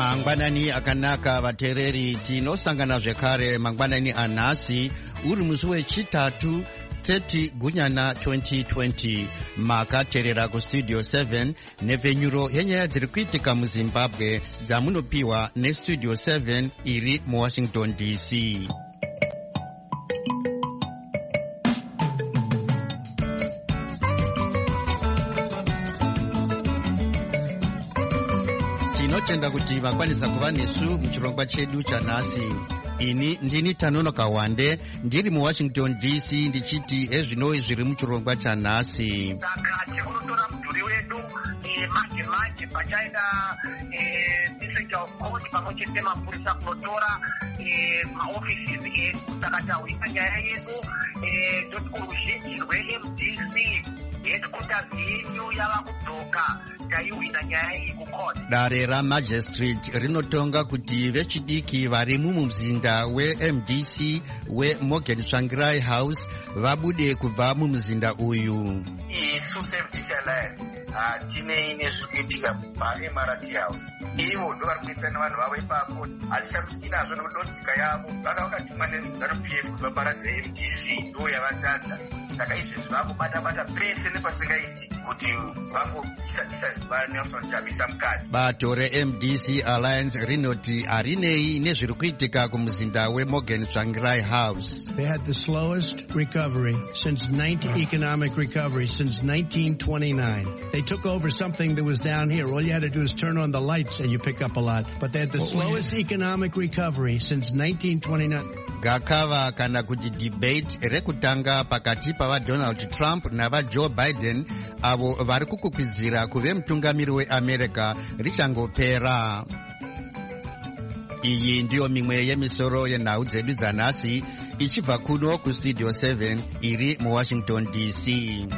Mangwanani akanaka vatereri, tinosangana zvekare mangwanani anhasi uri musi wechitatu 30 Gunyana 2020. makaterera kustudio 7 nepfenyuro yenyaya dziri kuitika muZimbabwe dzamunopiwa nestudio 7 iri muWashington DC. Tinotenda kuti vakwanisa kuva nesu muchirongwa chedu chanhasi. Ini ndini Tanonoka Wande ndiri muWashington DC ndichiti ezvino zviri muchirongwa chanhasi. Saka tikunotora mudhuri wedu manje pachaenda district of court pamwechete mapurisa kunotora maoffices edu. Saka tawisa nyaya yedu toti kuruzhinji rweMDC headquarters yenyu yava kudzoka taiwina nyaya iyi kucourt. Dare ramagistrate rinotonga kuti vechidiki vari mumuzinda weMDC weMorgan Tsvangirai House vabude kubva mumuzinda uyu. Isu seMDC Alliance tine nezvikuitika paMRT House. Ivo ndo vari kuita nevanhu vavo ipapo. Hatishamisi nazvo nokudotsika yavo vanga vakatumwa neZANU-PF kuti vaparadze MDC ndo yavatadza. Saka izvezvi vakubata-bata pese nepasingaiti kuti vangoisa Nelson Chamisa mukati. Bato reMDC Alliance rinoti harinei nezviri kuitika kumuzinda weMorgan Tsvangirai House. They had the slowest recovery economic recovery since 1929. They took over something that was down here. All you had to do is turn on the lights and you pick up a lot. But they had the slowest economic recovery since 1929. Gakava kana kuti debate rekutanga pakati pavaDonald Trump navaJoe Biden avo vari kukwikwidzira kuve mutungamiri weAmerica richangopera. Iyi ndiyo mimwe yemisoro yenhau dzedu dzanhasi ichibva kuno kustudio 7 iri muWashington DC.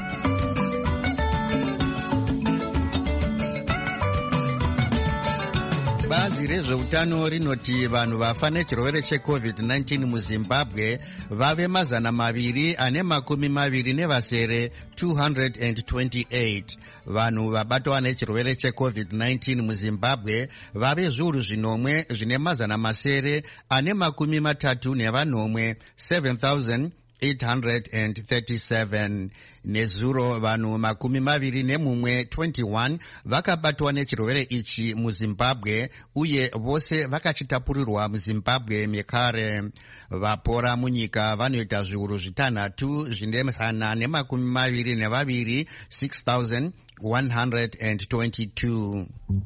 Bazi rezveutano rinoti vanhu vafa nechirwere cheCovid-19 muZimbabwe vave 228. Vanhu vabatwa nechirwere cheCovid-19 muZimbabwe vave zviuru zvinomwe zvine 738 7,837. Nezuro vanhu 21 vakabatwa nechirwere ichi muZimbabwe uye vose vakachitapurirwa muZimbabwe mekare. Vapora munyika vanoita zviuru zvitanhatu zvine 122 6,122.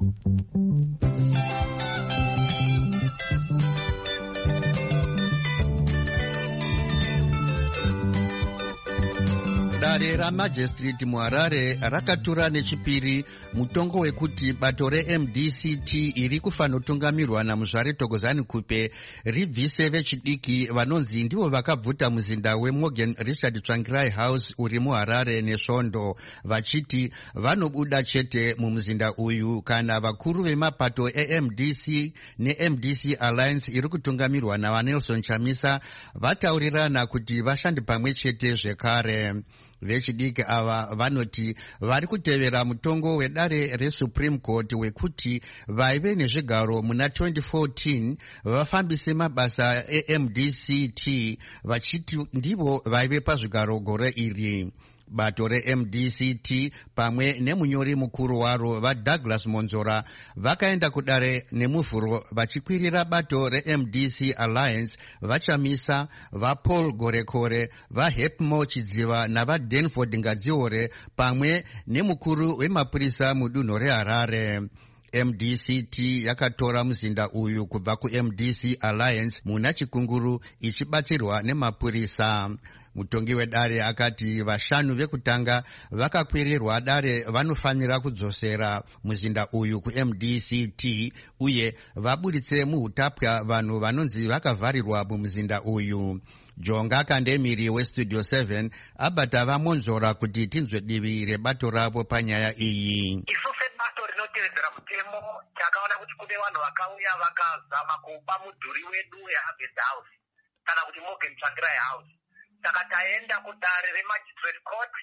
Dare ramagistrate muHarare rakatura nechipiri mutongo wekuti bato reMDCT iri kufanotungamirwa naMuzvare Thokozani Kupe ribvise vechidiki vanonzi ndivo vakabvuta muzinda weMorgan Richard Tsvangirai House uri muHarare nesvondo, vachiti vanobuda chete mumuzinda uyu kana vakuru vemapato eMDC neMDC Alliance iri kutungamirwa navaNelson Chamisa vataurirana kuti vashande pamwe chete zvekare. Vechidiki ava vanoti vari kutevera mutongo wedare reSupreme Court wekuti vaive nezvigaro muna 2014 vafambise mabasa eMDCT vachiti ndivo vaive pazvigaro gore iri. Bato reMDCT pamwe nemunyori mukuru waro vaDouglas Monzora vakaenda kudare nemuvhuro vachikwirira bato reMDC Alliance vaChamisa, vaPaul Gorekore, vaHepmo Chidziva navaDanford Ngadziore pamwe nemukuru wemapurisa mudunhu reHarare. MDCT yakatora muzinda uyu kubva kuMDC Alliance muna chikunguru ichibatsirwa nemapurisa. Mutongi wedare akati vashanu vekutanga vakakwirirwa dare vanofanira kudzosera muzinda uyu kuMDCT uye vabuditse muhutapwa vanhu vanonzi vakavharirwa mumuzinda uyu. Jonga Kandemiri westudio 7 abata vamonzora kuti tinzwe divi rebato ravo panyaya iyi. Tevedzera mutemo takaona kuti kune vanhu vakauya vakazama kuba mudhuri wedu weHarvard House kana kuti Morgan Tsvangirai House. Saka taenda kudare reMagistrate Court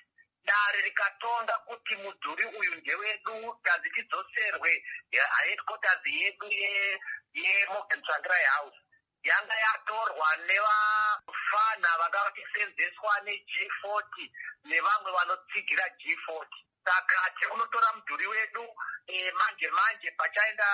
dare rikatonga kuti mudhuri uyu ndewedu, tanzi tidzoserwe headquarters yedu yeMorgan Tsvangirai House yanga yatorwa nevafana vanga vachisenzeswa neG40 nevamwe vanotsigira G40. Saka tikunotora mudhuri wedu manje manje pachaenda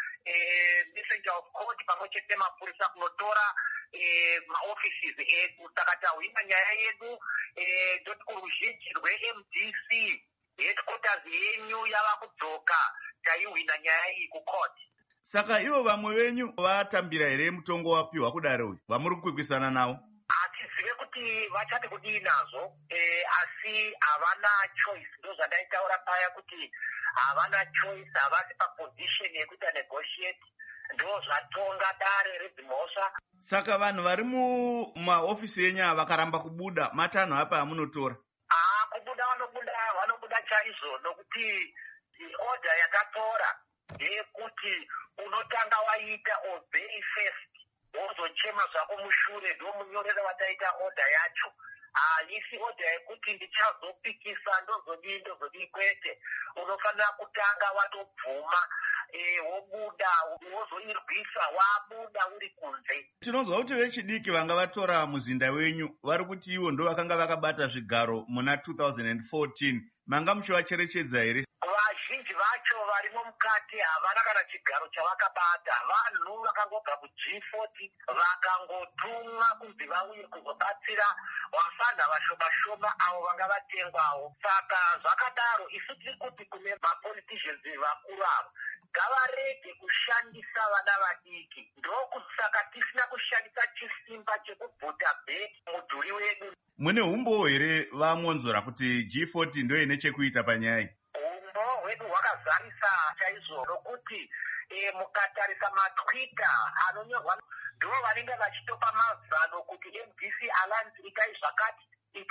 messenger of court pamwe chete nemapurisa kunotora maoffices edu. Saka tahwina nyaya yedu toti kuruzhinji rweMDC headquarters yenyu yava kudzoka, taihwina nyaya iyi kucourt. Saka ivo vamwe venyu vatambira here mutongo wapiwa kudaro uyu vamuri kukwikwisana navo? Hatizive kuti vachati kudii nazvo, asi havana choice. Ndo zvandaitaura paya kuti havana choice, havasi paposition yekuita negotiate. Ndo zvatonga dare redzimhosva. Saka vanhu vari mumaofisi enyu vakaramba kubuda, matanho apa amunotora? Kubuda vanobuda chaizvo, nokuti order yatatora ndeyekuti unotanga waita obey first, wozochema zvako mushure ndomunyorera wataita order yacho. Haisi order yekuti ndichazopikisa ndozodii kwete. Unofanira kutanga watobvuma wobuda wozoirwisa wabuda uri kunze. Tinonzwa kuti vechidiki vanga vatora muzinda wenyu vari kuti ivo ndo vakanga vakabata zvigaro muna 2014. Manga muchivacherechedza here? Vazhinji vacho varimo mukati havana kana chigaro chavakabata. Vanhu vakangobva kuG40 vakangotumwa kunzi vauye kuzobatsira vafana vashoma avo vanga vatengwawo. Saka zvakadaro isu tiri kuti kune mapoliticians vakuru avo ngavarege kushandisa vana vadiki. Ndokusaka tisina kushandisa chisimba chekubvuta bheki mudhuri wedu. Mune umbo here vamonzora kuti G40 ndo ine chekuita panyaya iyi? Umbo hwedu hwakazarisa chaizvo, nokuti mukatarisa matwita anonyorwa ndo vanenge vachitopa mazano kuti MDC Alliance itai zvakati.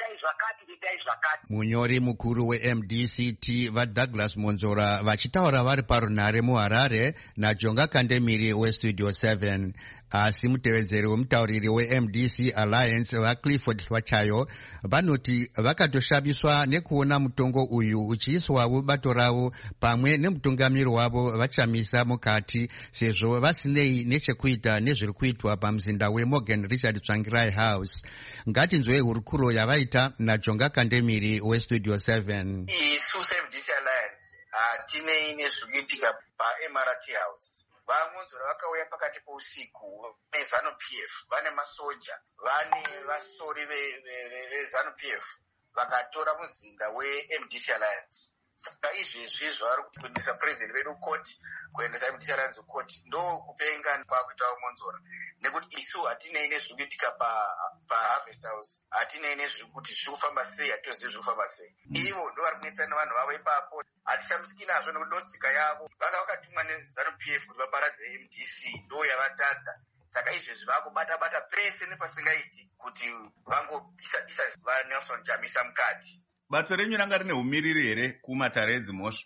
Munyori mukuru weMDCT vaDouglas Monzora vachitaura vari parunhare muHarare naJonga Kandemiri weStudio 7. Asi mutevedzeri wemutauriri weMDC Alliance vaClifford Wachayo vanoti vakatoshabiswa nekuona mutongo uyu uchiiswawo bato ravo pamwe nemutungamiri wavo vachamisa mukati, sezvo vasinei nechekuita nezviri kuitwa pamuzinda weMorgan Richard Tsvangirai House. Ngatinzwe hurukuro yavaita naJonga Kandemiri weStudio 7. Isu MDC Alliance hatinei nezvikuitika paMRT House. Vamonzora vakauya pakati pousiku vezanu PF, vane masoja, vane vasori vezanu PF, vakatora muzinda weMDC Alliance. Saka izvezvi zvavari kuendesa president vedu court, kuendesa MDC Alliance court, ndo kupenga kwakuita Monzora. Nekuti isu hatinei nezvikuitika paHarvest House, hatinei nezviri kuti zviri kufamba sei, hatizivi zviri kufamba sei. Ivo ndo vari kunetsana nevanhu vavo ipapo. Hatishamisiki nazvo nekuti ndotsika yavo. Vanga vakatumwa nezanu PF kuti vaparadze MDC, ndo yavatadza. Saka izvezvi vakubata pese nepasingaiti kuti vangopisa vaNelson Chamisa mukati. Bato renyu ranga rine umiriri here kumatare edzimhosva?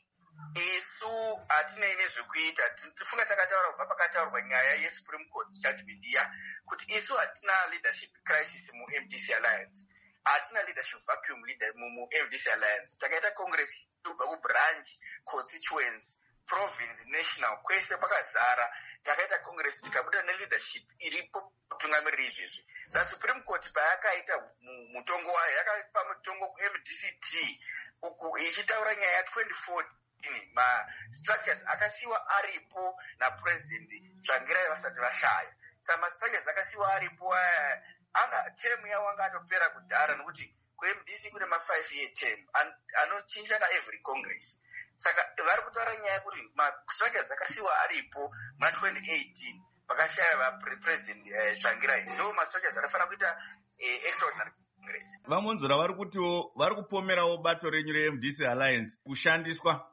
Isu hatinei nezvekuita. Tifunga takataura kubva pakataurwa nyaya yeSupreme Court judgment iya kuti isu hatina leadership crisis muMDC Alliance. Hatina leadership vacuum muMDC Alliance. Takaita congress kubva kubranch, constituents, province, national, kwese pakazara. Takaita congress tikabuda neleadership iripo kutungamirira izvezvi. Supreme Court payakaita mutongo wayo yakapa mutongo kuMDCT uku ichitaura nyaya 2014 ma-structures akasiwa aripo naPresident Tsvangirai vasati vashaya. Saka ma-structures akasiwa aripo anga term yawo anga atopera kudhara, nokuti kuMDC kune ma5 year term anochinja naevery congress. Saka vari kutaura nyaya yekuti ma-structures akasiwa aripo ma2018 pakashaya vaPresident Tsvangirai, ndo ma-structures anofanira kuita extraordinary congress. Vamonzora vari kutiwo vari kupomerawo bato renyu reMDC Alliance kushandiswa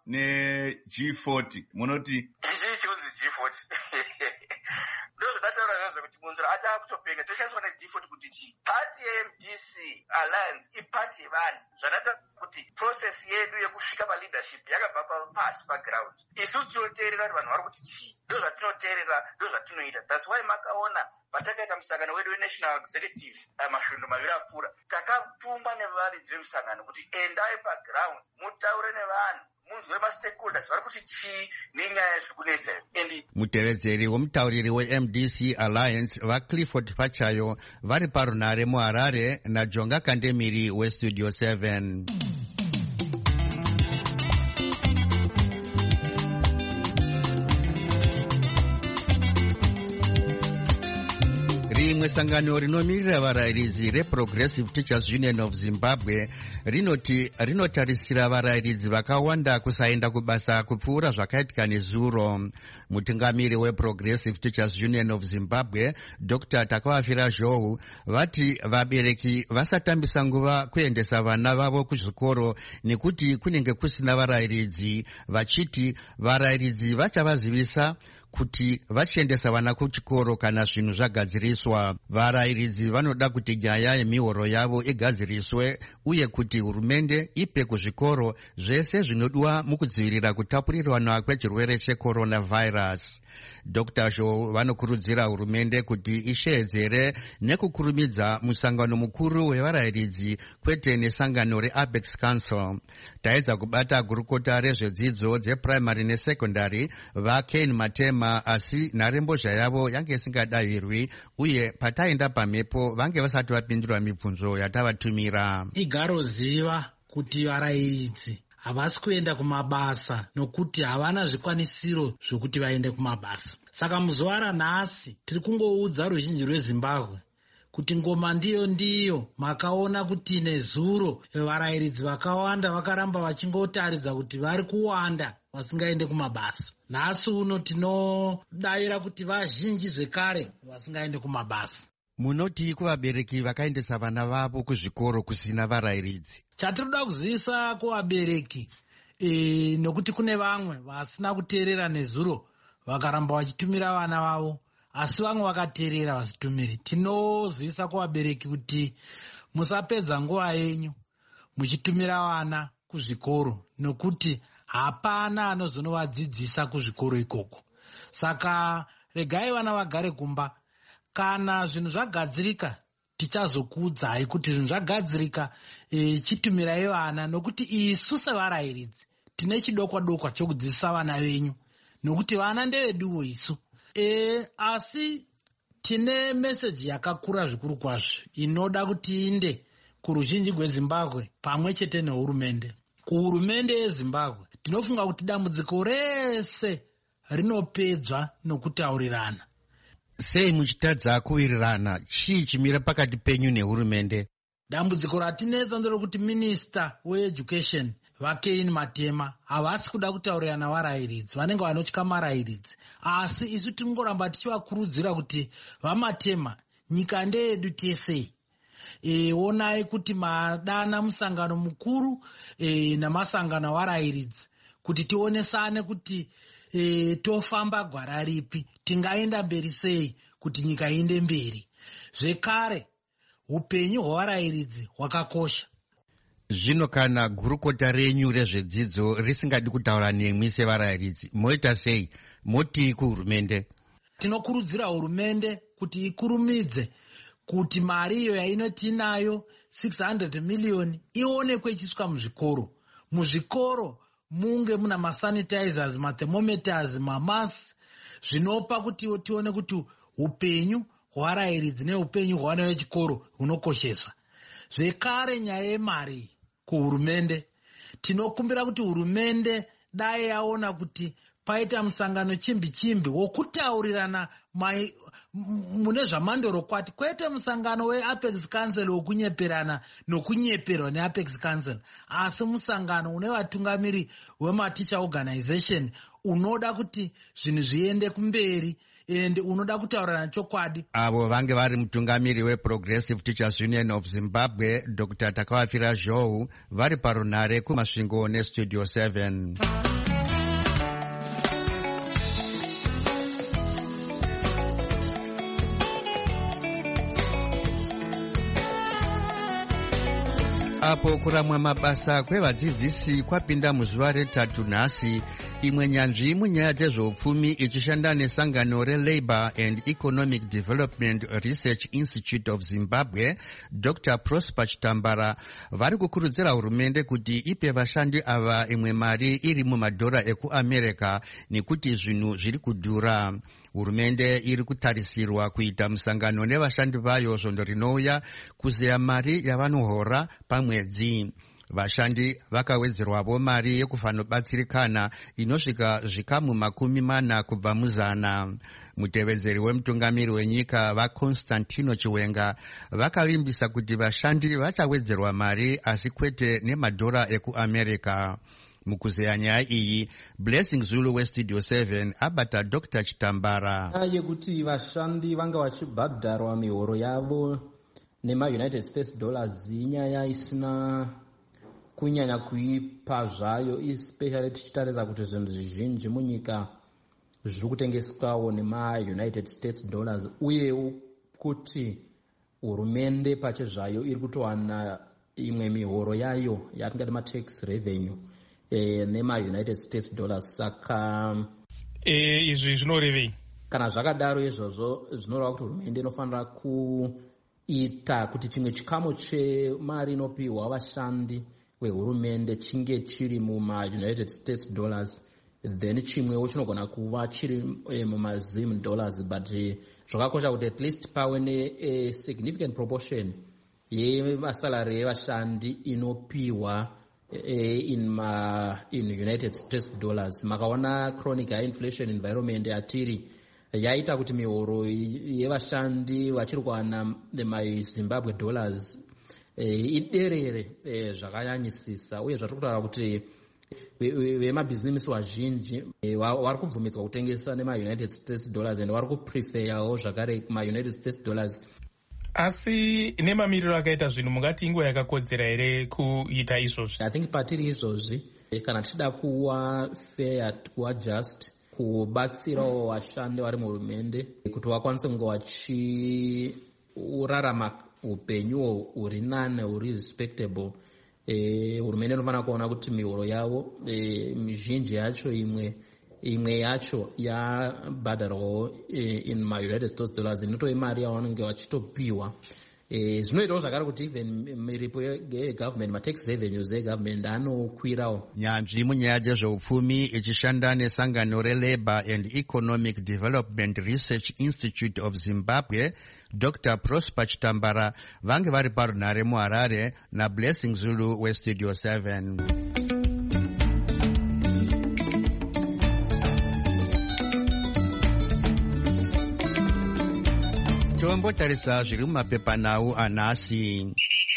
neG40. Munoti ichi chinonzi G40 ndo zvadataura zvazvo kuti Monzora atava kutopenga toshandiswa neG40 kuti chii. Pati yeMDC Alliance ipati yevanhu, zvadata kuti process yedu yekusvika paleadership yakabva pasi paground. Isusu tinoteerera kuti vanhu vari kuti chii. ndozvatinoteerera, ndozvatinoita. That's why makaona patakaita musangano wedu wenational executive masvondo maviri apfuura, takatumwa nevaridzi vemusangano kuti endai paground mutaure nevanhu, munzwe mastakeholders vari kuti chii nenyaya yezvikunetsa. Mutevedzeri womutauriri weMDC Alliance vaClifford Pachayo vari parunare muHarare naJonga Kandemiri weStudio 7. Rimwe sangano rinomirira varayiridzi reProgressive Teachers Union of Zimbabwe rinotarisira varayiridzi vakawanda kusaenda kubasa kupfuura zvakaitika nezuro. Mutungamiri weProgressive Teachers Union of Zimbabwe Dr. Takawafira Zhou vati vabereki vasatambisa nguva kuendesa vana vavo kuzvikoro nekuti kunenge kusina varayiridzi, vachiti varayiridzi vachavazivisa kuti vachiendesa vana kuchikoro kana zvinhu zvagadziriswa. Varayiridzi vanoda kuti nyaya yemihoro yavo igadziriswe uye kuti hurumende ipe kuzvikoro zvese zvinodiwa mukudzivirira kutapurirwana kwechirwere checoronavirus. Dr. Zhou vanokurudzira hurumende kuti isheedzere nekukurumidza musangano mukuru wevarayiridzi kwete nesangano reApex Council. Taedza kubata gurukota rezvedzidzo dzeprimary nesekondari vaKane Matema, asi nharembozha yavo yange isingadahirwi uye pataenda pamhepo vange vasati vapindura mibvunzo yatavatumira. Igaro ziva kuti varayiridzi havasi kuenda kumabasa nokuti havana zvikwanisiro zvokuti vaende kumabasa. Saka muzuva ranhasi tiri kungoudza ruzhinji rweZimbabwe kuti ngoma ndiyo makaona kuti nezuro varayiridzi vakawanda vakaramba vachingotaridza kuti vari kuwanda vasingaende kumabasa. Nhasi uno tinodavira kuti vazhinji zvekare vasingaende kumabasa. Munoti kuvabereki vakaendesa vana vavo kuzvikoro kusina varayiridzi? Chatinoda kuzivisa kuvabereki nokuti kune vamwe vasina kuteerera nezuro vakaramba vachitumira vana vavo, asi vamwe vakateerera vasitumiri. Tinozivisa kuvabereki kuti musapedza nguva yenyu muchitumira vana kuzvikoro nokuti hapana anozonovadzidzisa kuzvikoro ikoko. Saka regai vana vagare kumba. Kana zvinhu zvagadzirika tichazokuudzai kuti zvinhu zvagadzirika, chitumirai vana, nokuti isu sevarayiridzi tine chidokwa chokudzidzisa vana venyu nokuti vana ndeveduwo isu. Asi tine meseji yakakura zvikuru kwazvo inoda kuti inde kuruzhinji rweZimbabwe pamwe chete nehurumende. Kuhurumende yeZimbabwe tinofunga kuti dambudziko rese rinopedzwa nokutaurirana. Sei muchitadza kuwirirana? Chii chimira pakati penyu nehurumende? Dambudziko ratinetsa nderokuti minista weeducation vaKane Matema havasi kuda kutaurirana varayiridzi, vanenge vanotya marayiridzi. Asi isu tingoramba tichivakurudzira kuti vaMatema, nyika ndeyedu tesei. Onai kuti madana musangano mukuru namasangano avarayiridzi kuti tionesane kuti tofamba gwara ripi, tingaenda mberi sei kuti nyika iende mberi. Zvekare upenyu hwevarayiridzi hwakakosha. Zvino kana gurukota renyu rezvedzidzo risingadi kutaura nemwi sevarayiridzi, moita sei? Moti kuhurumende? Tinokurudzira hurumende kuti ikurumidze kuti mari iyo yainoti inayo 600 million ionekwe ichisvika muzvikoro. Muzvikoro munge muna masanitizers, mathermometers, mamasi, zvinopa kuti tione kuti upenyu hwevarayiridzi neupenyu hwevana vechikoro hunokosheswa. Zvekare nyaya yemari kuhurumende, tinokumbira kuti hurumende dai yaona kuti paita musangano chimbi wokutaurirana mune zvamandorokwati, kwete musangano weApex Council wokunyeperana nokunyeperwa neApex Council, asi musangano une vatungamiri wematicha organization unoda kuti zvinhu zviende kumberi ende unoda kutaurirana chokwadi. Avo vange vari mutungamiri weProgressive Teachers Union of Zimbabwe Dr. Takawafira Zhou vari parunare kumasvingo neStudio 7. Apo kuramwa mabasa kwevadzidzisi kwapinda muzuva retatu nhasi, imwe nyanzvi munyaya dzezveupfumi ichishanda nesangano reLabour and Economic Development Research Institute of Zimbabwe, Dr. Prosper Chitambara, vari kukurudzira hurumende kuti ipe vashandi ava imwe mari iri mumadhora ekuAmerica nekuti zvinhu zviri kudhura. Hurumende iri kutarisirwa kuita musangano nevashandi vayo svondo rinouya kuzeya mari yavanohora pamwedzi. Vashandi vakawedzerwavo mari yekufanobatsirikana inosvika zvikamu 40 kubva muzana. Mutevedzeri wemutungamiri wenyika vaConstantino Chiwenga vakavimbisa kuti vashandi vachawedzerwa mari asi kwete nemadhora ekuAmerica. Mukuzeya nyaya iyi, Blessing Zulu weStudio 7 abata Dr. Chitambara. Yekuti vashandi vanga vachibhadharwa mihoro yavo nema-United States dollars inyaya isina kunyanya kuipa zvayo, especially tichitarisa kuti zvinhu zvizhinji munyika zviri kutengeswawo nema-United States dollars, uye kuti hurumende pache zvayo iri kutowana imwe mihoro yayo yatingati ma-tax revenue nema-United States dollars. Saka izvi zvinorevei? Kana zvakadaro izvozvo zvinoreva kuti hurumende inofanira kuita kuti chimwe chikamu chemari inopiwa vashandi wehurumende chinge chiri muma-United States dollars, then chimwewo chinogona kuva chiri muma-Zim dollars, but zvakakosha kuti at least pave ne-significant proportion yemasalari evashandi inopiwa in United States dollars. Makaona chronic high inflation environment yatiri yaita kuti mihoro yevashandi vachiri kuwana nemaZimbabwe dollars iderere zvakanyanyisisa, uye zvatiri kutaura kuti vemabhizinesi vazhinji vari kubvumidzwa kutengesa nema-United States dollars and vari kupreferawo zvakare kuma-United States dollars. Asi nemamiriro akaita zvinhu mungati inguva yakakodzera here kuita izvozvi? I think patiri izvozvi kana tichida kuva fair, kuva just, kubatsirawo vashandi vari muhurumende kuti vakwanise kunge vachirarama upenyu huri nane, huri respectable, hurumende inofanira kuona kuti mihoro yavo mizhinji yacho imwe yacho yabhadharwawo in ma-United States dollars, inotove mari yavanenge vachitopiwa. Zvinoitawo zvakare kuti even miripo yegovernment, ma-tax revenues egovernment anokwirawo. Nyanzvi munyaya dzezveupfumi ichishanda nesangano reLabour and Economic Development Research Institute of Zimbabwe, Dr. Prosper Chitambara, vange vari parunhare muHarare naBlessing Zulu weStudio 7. Tombotarisa zviri mumapepanhau anhasi.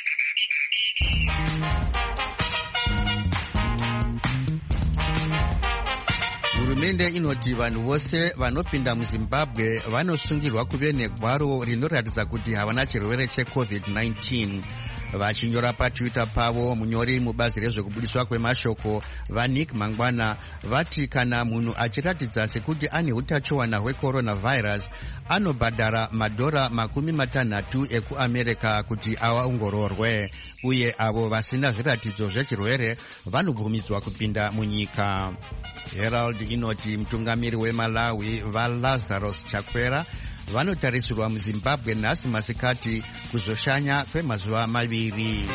Hurumende inoti vanhu vose vanopinda muZimbabwe vanosungirwa kuve negwaro rinoratidza kuti havana chirwere cheCovid-19. Vachinyora paTwitter pavo, munyori mubazi rezvekubudiswa kwemashoko vaNick Mangwana vati kana munhu achiratidza sekuti ane utachiona hwecoronavirus anobhadhara madhora 60 ekuAmerica kuti aongororwe, uye avo vasina zviratidzo zvechirwere vanobvumidzwa kupinda munyika. Herald inoti mutungamiri weMalawi vaLazarus Chakwera vanotarisirwa muZimbabwe nhasi masikati kuzoshanya kwemazuva 2.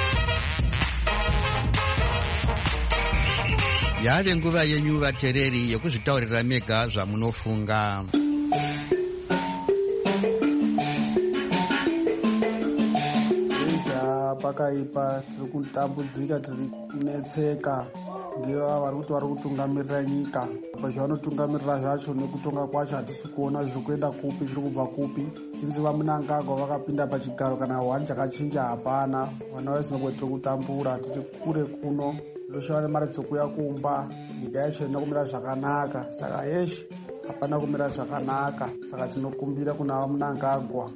Yave nguva yenyu vateereri yokuzvitaurira mega zvamunofunga. Pakaipa tiri kutambudzika, tiri kunetseka ngeava vari kuti vari kutungamirira nyika. Pazvanotungamirira zvacho nekutonga kwacho hatisi kuona zviri kuenda kupi, zviri kubva kupi. Sinzi vaMnangagwa vakapinda pachigaro kana hwani chakachinja hapana. Vana veZimbabwe tiri kutambura, tiri kure kuno, toshava nemari dzokuya kumba, nyika yacho ina kumira zvakanaka. Saka yeshe hapana kumira zvakanaka, saka tinokumbira kuna vaMnangagwa.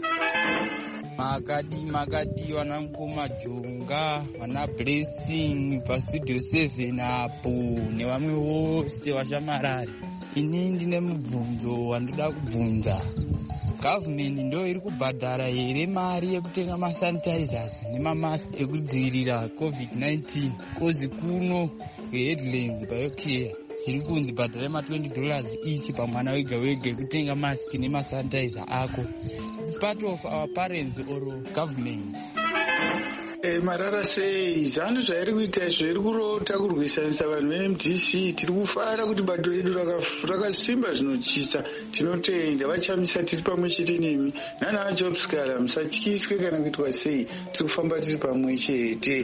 Makadi vanamukoma Jonga, vana Blessing paStudio 7 apo nevamwe vose vashamarari. Ini ndine mubvunzo wandoda kubvunza. Government ndo iri kubhadhara here mari yekutenga masanitizers nemamask ekudzivirira COVID-19? Kozi kuno kweHeadlands BioCare zviri kunzi bhadhara $20 ichi pamwana wega wega ekutenga masiki nemasanitizer ako. It's part of our parents or government. Marara sei zanu zvairi kuita zviri kurota kurwisanisa vanhu veMDC. Tiri kufara kuti bato redu rakasimba zvinotyisa. Tinotenda vachamisa tiri pamwe chete nemi. Nana Jobskara musatyiswe kana kuitwa sei. Tiri kufamba tiri pamwe chete.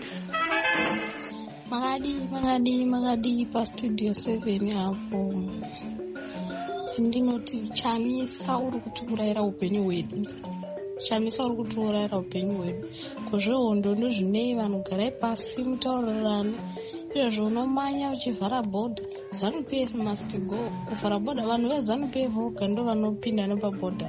Makadi pastudio 7 hapo. Ndinoti chamisa uri kuturayira upenyu hwedu. Chamisa uri kuturayira upenyu hwedu. Kuzvihondo ndozvinei vanhu garai pasi mutaurirane. Izvozvo unomanya uchivhara bhodha. ZANU-PF must go. Kuvhara bhodha vanhu veZANU-PF voga ndo vanopinda nepabhodha.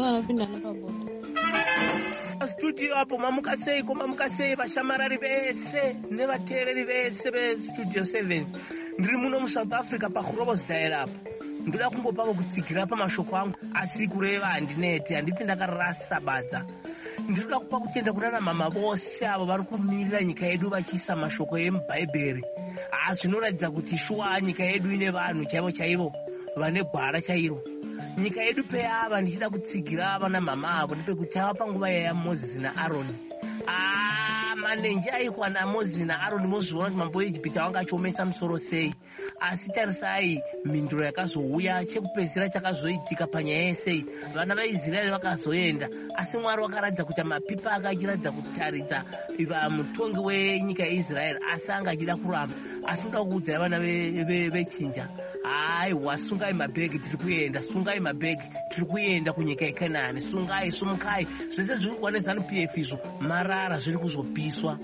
Studio hapo mamuka sei vashamarari vese nevateereri vese vestudio 7. Ndiri muno muSouth Africa paGroblersdale apa. Ndoda kungopavo kutsikira pamashoko angu asi kureva handineti handipi ndakarasa badza. Ndinoda kupa kutenda kunana mama vose avo vari kumirira nyika yedu vachiisa mashoko emubhaibheri. Zvinoratidza kuti shuwa nyika yedu ine vanhu chaivo vane gwara chairo. Nyika yedu peava ndichida kutsigira vana mama avo nepekuti ava panguva yaMozisi naAroni. Manenje aikwa naMozisi naAroni mozviona kuti mambo weIjipiti wanga achiomesa musoro sei. Asi tarisai mhinduro yakazouya chekupedzisira chakazoitika panyaya yesei. Vana vaIsraeri vakazoenda asi Mwari wakaratidza kuti mapipa ake achiratidza kutaridza mutongi wenyika yeIsraeri asi anga achida kuramba. Asi ndoda kukuudzai vana vechinja. Aiwa, sungai mabhegi tiri kuenda, sungai mabhegi tiri kuenda kunyika yeKenani, sungai, sumukai. Zvese zviri kuwa neZANU-PF izvo marara zviri kuzopiswa.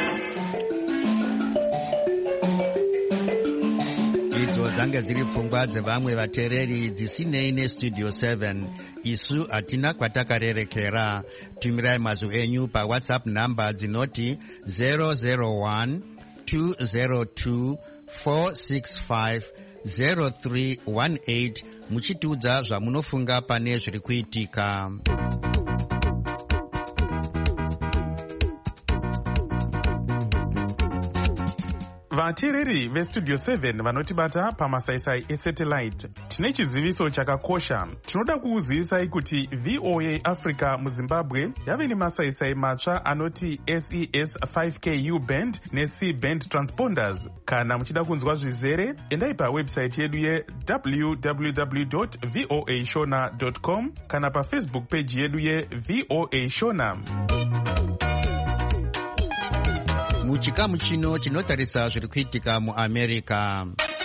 Idzo dzanga dziri pfungwa dzevamwe vateereri dzisinei nestudio 7. Isu hatina kwatakarerekera. Tumirai mazwi enyu paWhatsApp namba dzinoti 001 202 465 0318 muchitiudza zvamunofunga pane zviri kuitika. Vateereri vestudio 7 vanotibata pamasaisai esatellite, tine chiziviso chakakosha. Tinoda kukuzivisai kuti VOA Africa muZimbabwe yave nemasaisai matsva anoti SES 5K U-band neC-band transponders. Kana muchida kunzwa zvizere, endai pawebsite yedu www.voashona.com kana pafacebook page yedu yeVOA Shona. Muchikamu chino chinotarisa zviri kuitika muAmerica.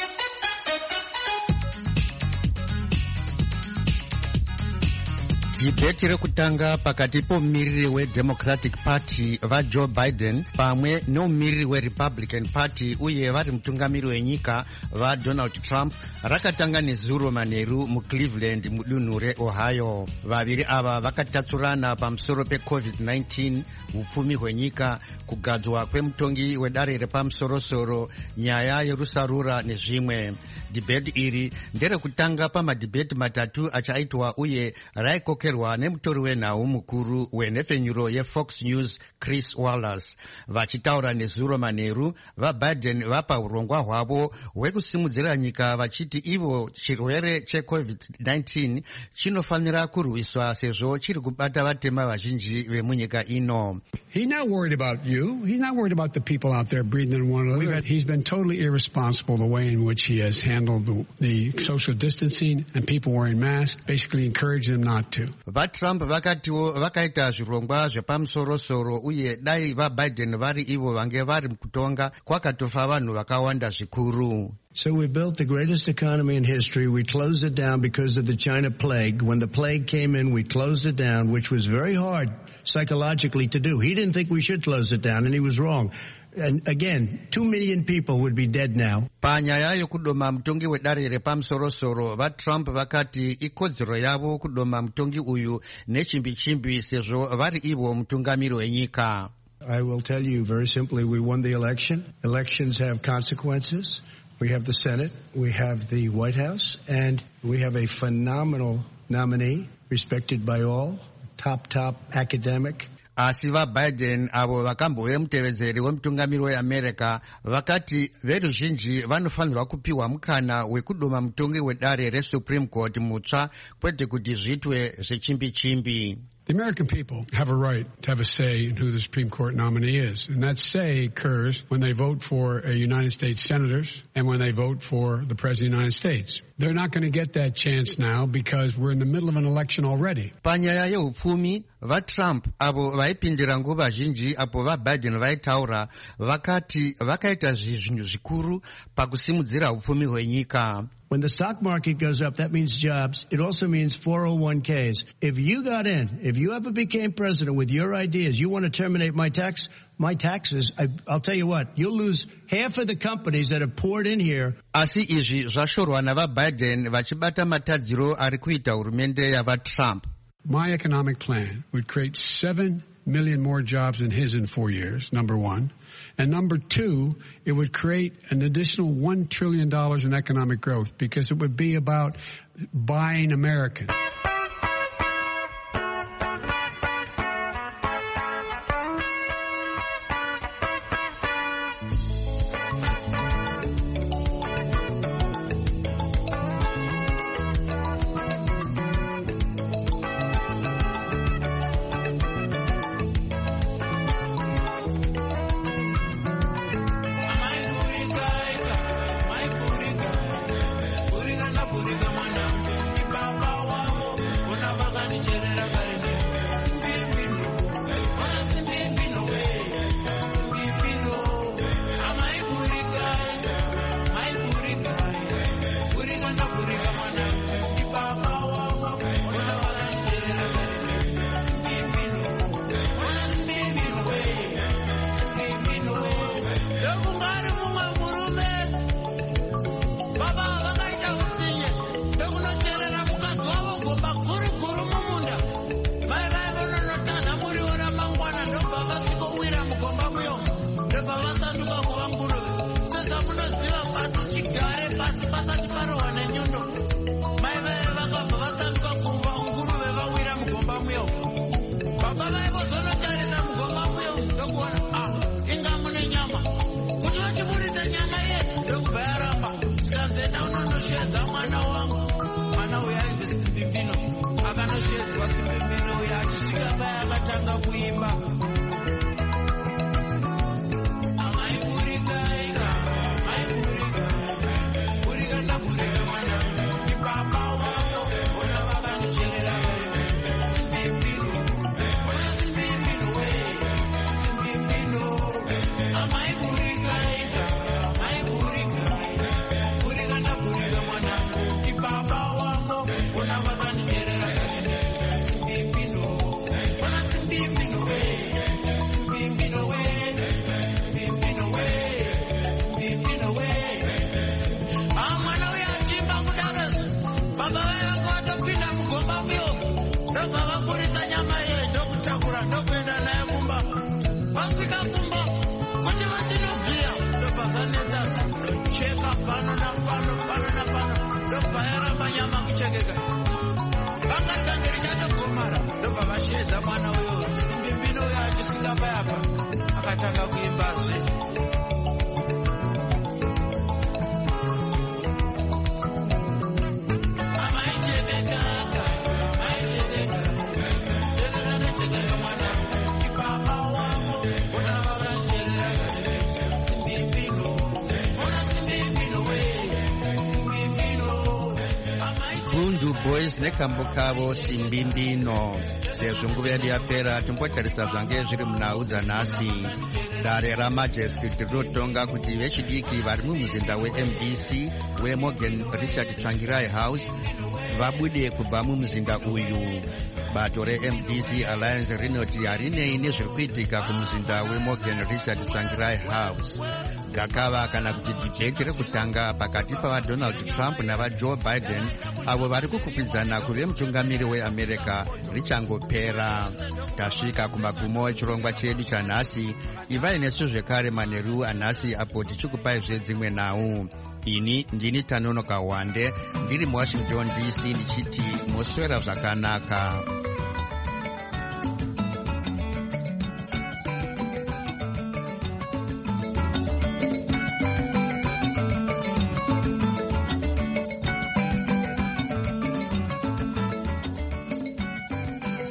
Debate rekutanga pakati pomumiriri weDemocratic Party vaJoe Biden pamwe nomumiriri weRepublican Party uye vari mutungamiri wenyika vaDonald Trump rakatanga nezuro manheru muCleveland mudunhu reOhio. Vaviri ava vakatatsurana pamusoro peCovid-19, upfumi hwenyika, kugadzwa kwemutongi wedare repamusorosoro, nyaya yerusarura nezvimwe. Debate iri nderekutanga pamadhibheti matatu achaitwa uye raikokerwa nemutori wenhau mukuru wenhefenyuro yeFox News Chris Wallace. Vachitaura nezuro manheru, vaBiden vapa urongwa hwavo hwekusimudzira nyika vachiti ivo chirwere cheCovid-19 chinofanira kurwiswa sezvo chiri kubata vatema vazhinji vemunyika ino. He's not worried about you. He's not worried about the people out there breathing in one another. He's been totally irresponsible the way in which he has handled the social distancing and people wearing masks, basically encourage them not to. VaTrump vakatiwo vakaita zvirongwa zvepamusorosoro uye dai vaBiden vari ivo vange vari mukutonga kwakatofa vanhu vakawanda zvikuru. So we built the greatest economy in history. We closed it down because of the China plague. When the plague came in, we closed it down, which was very hard psychologically to do. He didn't think we should close it down, and he was wrong. And again, 2 million people would be dead now. Panyaya yokudoma mutongi wedare repamusorosoro, vaTrump vakati ikodzero yavo kudoma mutongi uyu nechimbi-chimbi sezvo vari ivo mutungamiri wenyika. I will tell you very simply, we won the election. Elections have consequences. We have the Senate, we have the White House, and we have a phenomenal nominee, respected by all, top academic. asi vaBiden avo vakambove mutevedzeri wemutungamiri weAmerica vakati veruzhinji vanofanirwa kupiwa mukana wekudoma mutongi wedare reSupreme Court mutsva kwete kuti zviitwe zvechimbi-chimbi. The American people have a right to have a say in who the Supreme Court nominee is. And that say occurs when they vote for United States senators and when they vote for the President of the United States. They're not going to get that chance now because we're in the middle of an election already. Panyaya yeupfumi vaTrump avo vaipindira nguva zhinji apo vaBiden vaitaura vakati vakaita zvinhu zvikuru pakusimudzira upfumi hwenyika. When the stock market goes up, that means jobs. It also means 401ks. If you got in, if you ever became president with your ideas, you want to terminate my taxes, I'll tell you what, you'll lose half of the companies that have poured in here. Asi izvi zvashorwa navaBiden vachibata matadziro ari kuita hurumende yavaTrump. My economic plan would create 7 million more jobs than his in 4 years, number one. And number two, it would create an additional $1 trillion in economic growth because it would be about buying American. Boys nekambo kavo simbimbino sezvo nguva yedu yapera tombotarisa zvange zviri munhau dzanhasi. Dare raMajesty rinotonga kuti vechidiki vari mumuzinda weMDC weMorgan Richard Tsvangirai House vabude kubva mumuzinda uyu. Bato reMDC Alliance rinoti harinei nezviri kuitika kumuzinda weMorgan Richard Tsvangirai House. Gakava kana kuti dibheti rekutanga pakati pavaDonald Trump navaJoe Biden avo vari kukwikwidzana kuve mutungamiri weAmerica richangopera. Tasvika kumagumo echirongwa chedu chanhasi. Ivai nesu zvekare manheru anhasi apo tichikupaizve dzimwe nhau. Ini ndini Tanonoka Wande ndiri muWashington DC ndichiti moswera zvakanaka.